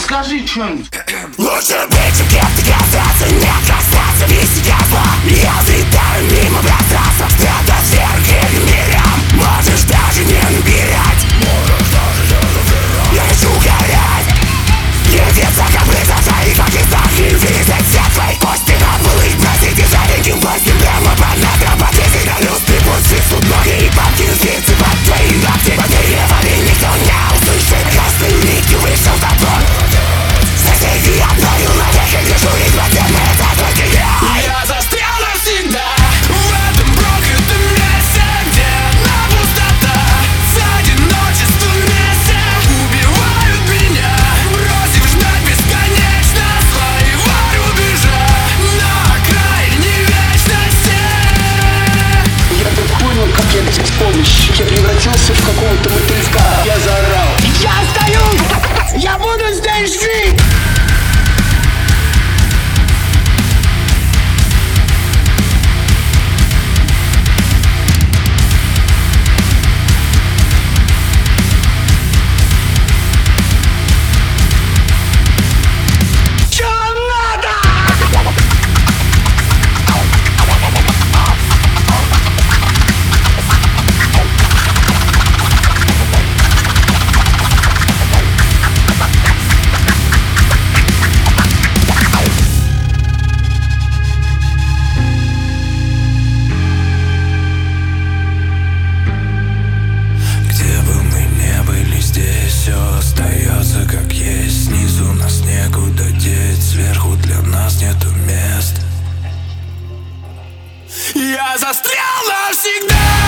скажи что-нибудь. Лучше быть чем кем-то казаться, не касаться весьяства. Я взлетаю мимо пространства, страдать сверху миром. Можешь даже не набирать, я хочу горять. Едется копытом своих пакетах и вырезать все твои кости на полы. Бросите жареньким плоским прямо под надо. Подвесить на люстры, пусть свистнут ноги и бабки спицы под твои ногти. Потери воды никто не услышит, красный нитки вышел в топор. Соседи отправил наверх и дежурить в отдельно, это только я. Я застрял навсегда в этом проклятом месте, где одна пустота с одиночеством вместе убивают меня, бросив ждать бесконечно своего рубежа на окраине вечности. Я так понял, как я без помощи. Я превратился в какого-то мотылька. Я заорал: я остаюсь! Я буду здесь жить! Остается как есть, снизу нас некуда деть, сверху для нас нету мест. Я застрял навсегда.